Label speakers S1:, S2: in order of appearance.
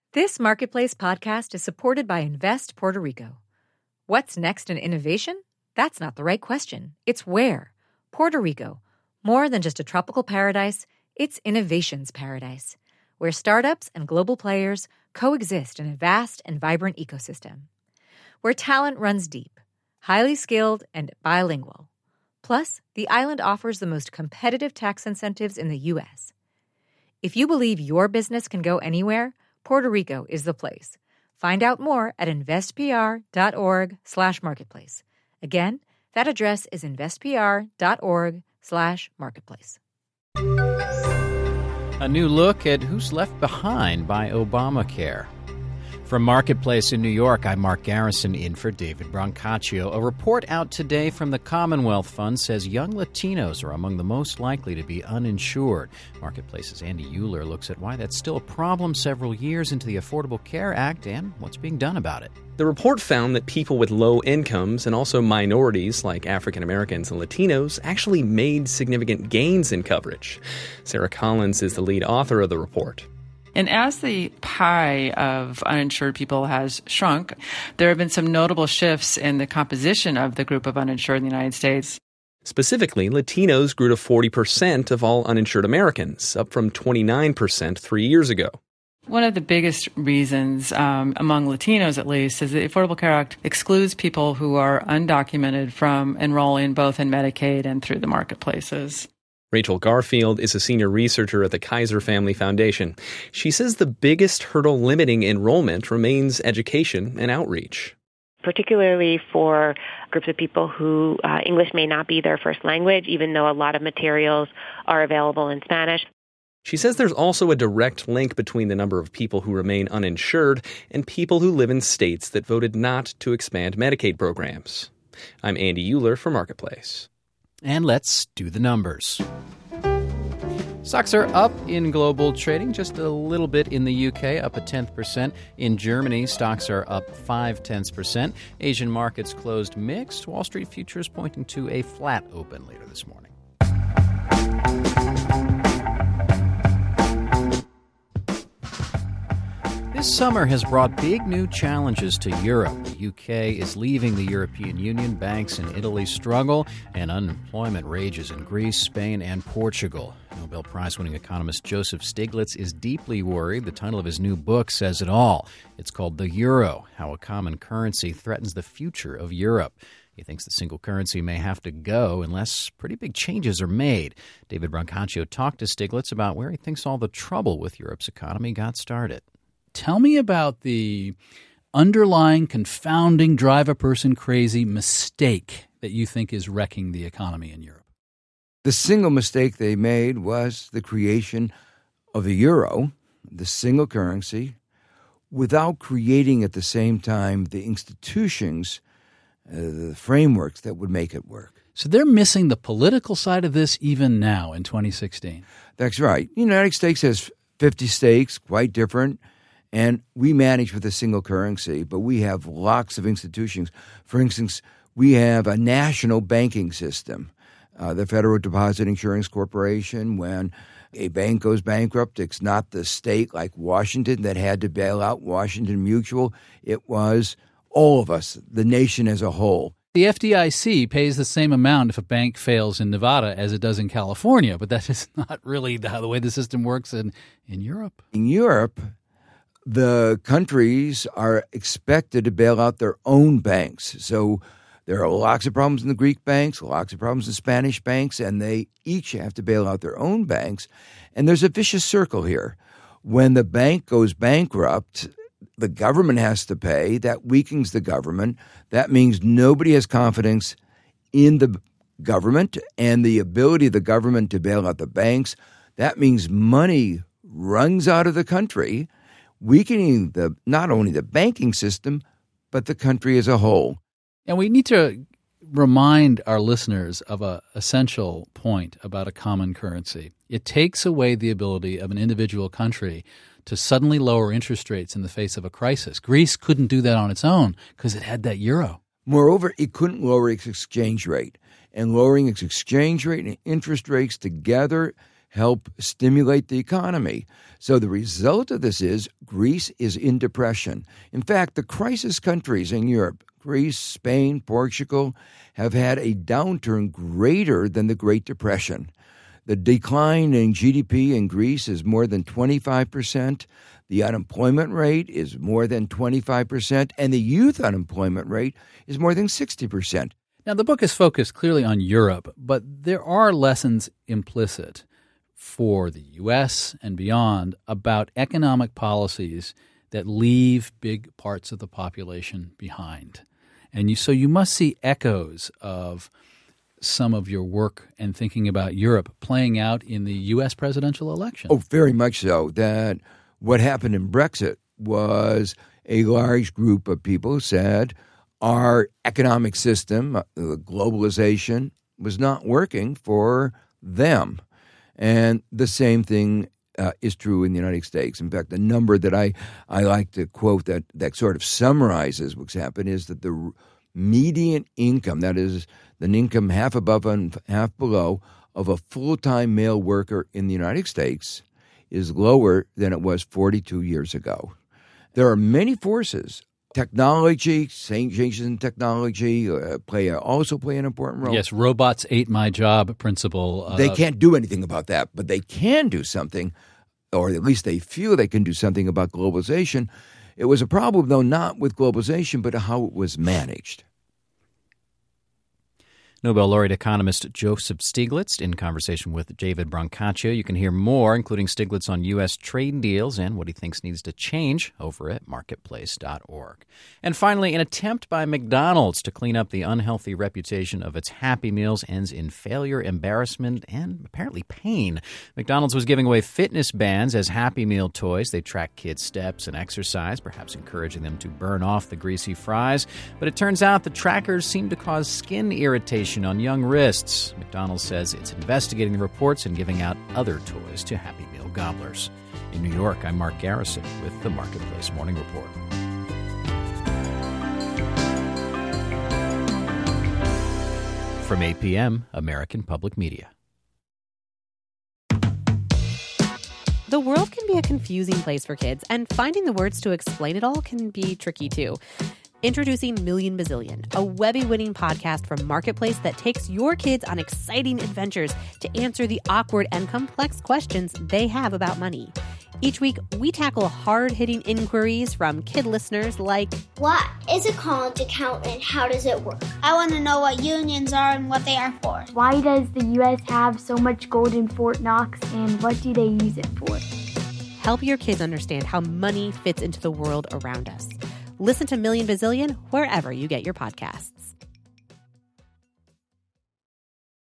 S1: This Marketplace podcast is supported by Invest Puerto Rico. What's next in innovation? That's not the right question. It's where. Puerto Rico. More than just a tropical paradise, it's innovation's paradise, where startups and global players coexist in a vast and vibrant ecosystem. Where talent runs deep, highly skilled, and bilingual. Plus, the island offers the most competitive tax incentives in the U.S. If you believe your business can go anywhere, Puerto Rico is the place. Find out more at investpr.org/marketplace. Again, that address is investpr.org/marketplace.
S2: A new look at who's left behind by Obamacare. From Marketplace in New York, I'm Mark Garrison in for David Brancaccio. A report out today from the Commonwealth Fund says young Latinos are among the most likely to be uninsured. Marketplace's Andy Euler looks at why that's still a problem several years into the Affordable Care Act and what's being done about it.
S3: The report found that people with low incomes and also minorities like African Americans and Latinos actually made significant gains in coverage. Sarah Collins is the lead author of the report.
S4: And as the pie of uninsured people has shrunk, there have been some notable shifts in the composition of the group of uninsured in the United States.
S3: Specifically, Latinos grew to 40% of all uninsured Americans, up from 29% 3 years ago.
S4: One of the biggest reasons, among Latinos at least, is the Affordable Care Act excludes people who are undocumented from enrolling both in Medicaid and through the marketplaces.
S3: Rachel Garfield is a senior researcher at the Kaiser Family Foundation. She says the biggest hurdle limiting enrollment remains education and outreach.
S5: Particularly for groups of people who English may not be their first language, even though a lot of materials are available in Spanish.
S3: She says there's also a direct link between the number of people who remain uninsured and people who live in states that voted not to expand Medicaid programs. I'm Andy Euler for Marketplace.
S2: And let's do the numbers. Stocks are up in global trading, just a little bit in the UK, up 0.1%. In Germany, stocks are up 0.5%. Asian markets closed mixed. Wall Street futures pointing to a flat open later this morning. This summer has brought big new challenges to Europe. The UK is leaving the European Union, banks in Italy struggle, and unemployment rages in Greece, Spain, and Portugal. Nobel Prize-winning economist Joseph Stiglitz is deeply worried. The title of his new book says it all. It's called The Euro, How a Common Currency Threatens the Future of Europe. He thinks the single currency may have to go unless pretty big changes are made. David Brancaccio talked to Stiglitz about where he thinks all the trouble with Europe's economy got started.
S6: Tell me about the underlying, confounding, drive-a-person-crazy mistake that you think is wrecking the economy in Europe.
S7: The single mistake they made was the creation of the euro, the single currency, without creating at the same time the institutions, the frameworks that would make it work.
S6: So they're missing the political side of this even now in 2016.
S7: That's right. The United States has 50 states, quite different. And we manage with a single currency, but we have lots of institutions. For instance, we have a national banking system, the Federal Deposit Insurance Corporation. When a bank goes bankrupt, it's not the state like Washington that had to bail out Washington Mutual. It was all of us, the nation as a whole.
S6: The FDIC pays the same amount if a bank fails in Nevada as it does in California, but that is not really the way the system works in Europe.
S7: In Europe, the countries are expected to bail out their own banks. So there are lots of problems in the Greek banks, lots of problems in Spanish banks, and they each have to bail out their own banks. And there's a vicious circle here. When the bank goes bankrupt, the government has to pay. That weakens the government. That means nobody has confidence in the government and the ability of the government to bail out the banks. That means money runs out of the country, weakening not only the banking system, but the country as a whole.
S6: And we need to remind our listeners of an essential point about a common currency. It takes away the ability of an individual country to suddenly lower interest rates in the face of a crisis. Greece couldn't do that on its own because it had that euro.
S7: Moreover, it couldn't lower its exchange rate. And lowering its exchange rate and interest rates together help stimulate the economy. So the result of this is Greece is in depression. In fact, the crisis countries in Europe, Greece, Spain, Portugal, have had a downturn greater than the Great Depression. The decline in GDP in Greece is more than 25%. The unemployment rate is more than 25%, and the youth unemployment rate is more than 60%.
S6: Now, the book is focused clearly on Europe, but there are lessons implicit for the U.S. and beyond about economic policies that leave big parts of the population behind. And so you must see echoes of some of your work and thinking about Europe playing out in the U.S. presidential election.
S7: Oh, very much so. That what happened in Brexit was a large group of people who said our economic system, globalization, was not working for them. And the same thing is true in the United States. In fact, the number that I like to quote that sort of summarizes what's happened is that the median income, that is, the income half above and half below, of a full-time male worker in the United States is lower than it was 42 years ago. There are many forces. Technology, changes in technology also play an important role.
S6: Yes, robots ate my job principle.
S7: They can't do anything about that, but they can do something, or at least they feel they can do something about globalization. It was a problem, though, not with globalization, but how it was managed.
S2: Nobel laureate economist Joseph Stiglitz in conversation with David Brancaccio. You can hear more, including Stiglitz on U.S. trade deals and what he thinks needs to change over at marketplace.org. And finally, an attempt by McDonald's to clean up the unhealthy reputation of its Happy Meals ends in failure, embarrassment, and apparently pain. McDonald's was giving away fitness bands as Happy Meal toys. They track kids' steps and exercise, perhaps encouraging them to burn off the greasy fries. But it turns out the trackers seem to cause skin irritation on young wrists. McDonald's says it's investigating the reports and giving out other toys to Happy Meal gobblers. In New York, I'm Mark Garrison with the Marketplace Morning Report. From APM, American Public Media.
S8: The world can be a confusing place for kids, and finding the words to explain it all can be tricky too. Introducing Million Bazillion, a Webby-winning podcast from Marketplace that takes your kids on exciting adventures to answer the awkward and complex questions they have about money. Each week, we tackle hard-hitting inquiries from kid listeners like,
S9: what is a college account and how does it work? I want to know what unions are and what they are for.
S10: Why does the U.S. have so much gold in Fort Knox, and what do they use it for?
S8: Help your kids understand how money fits into the world around us. Listen to Million Bazillion wherever you get your podcasts.